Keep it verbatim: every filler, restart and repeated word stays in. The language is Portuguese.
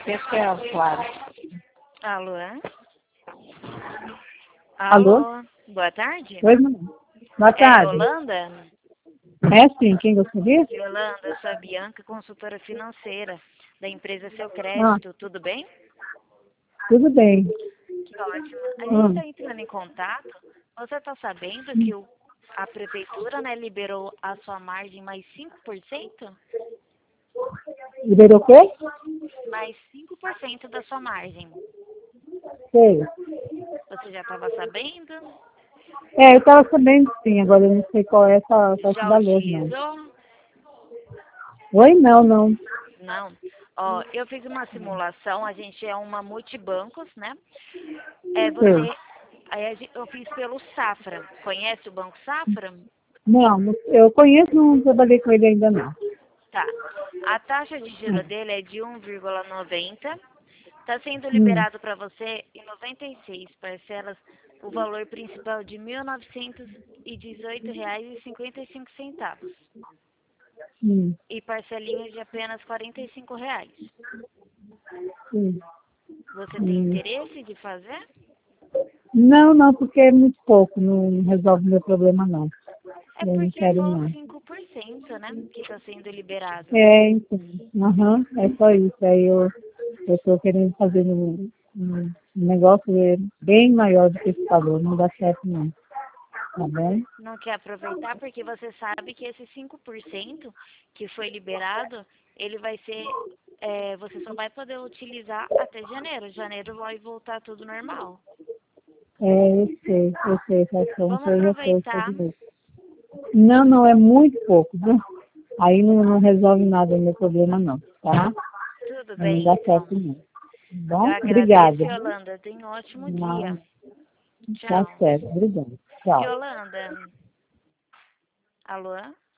Pessoal, claro. Alô? Alô? Alô? Boa tarde. Oi, mãe. Boa É tarde. Yolanda? É sim, quem gostaria? Yolanda, eu sou a Bianca, consultora financeira da empresa Seu Ah, Crédito, tudo bem? tudo bem. Que ótimo. A gente Ah, está entrando em contato. Você está sabendo que o, a prefeitura, né, liberou a sua margem mais cinco por cento? liberou o quê? Mais cinco por cento da sua margem. Sei. Você já estava sabendo? É, eu estava sabendo sim, agora eu não sei qual é essa, qual é esse Já valor, não. utilizou? Oi, não, não. Não. Ó, eu fiz uma simulação, a gente é uma multibancos, né? É Sei. você. Aí a gen- eu fiz pelo Safra. Conhece o Banco Safra? Não, não- eu conheço, não trabalhei com ele ainda não. Tá. A taxa de giro dele é de um vírgula noventa. Está sendo Hum, liberado para você em noventa e seis parcelas o valor principal de mil novecentos e dezoito reais e cinquenta e cinco centavos hum, e parcelinhas de apenas quarenta e cinco reais. hum, Você tem hum. interesse de fazer? Não, não, porque é muito pouco, não resolve meu problema não. É Eu não porque é quero só não. cinco por cento, né, que está sendo liberado. É, então, aham, é só isso. Aí eu eu estou querendo fazer um, um um negócio bem maior do que esse valor, não dá certo não. Tá bem? Não quer aproveitar porque você sabe que esse cinco por cento que foi liberado, ele vai ser, é, você só vai poder utilizar até janeiro. Janeiro vai voltar tudo normal. É, eu sei, eu sei, Cação, Vamos que eu já sei aproveitar. sobre isso. Não, não, é muito pouco, viu? Aí não, não resolve nada o meu problema não, tá? Tudo Aí não bem, dá então. certo não. Tá Eu bom? agradeço, Obrigada. Yolanda. Tenha um ótimo dia. Não, tá Tchau. certo, obrigada. Tchau. Yolanda, alô?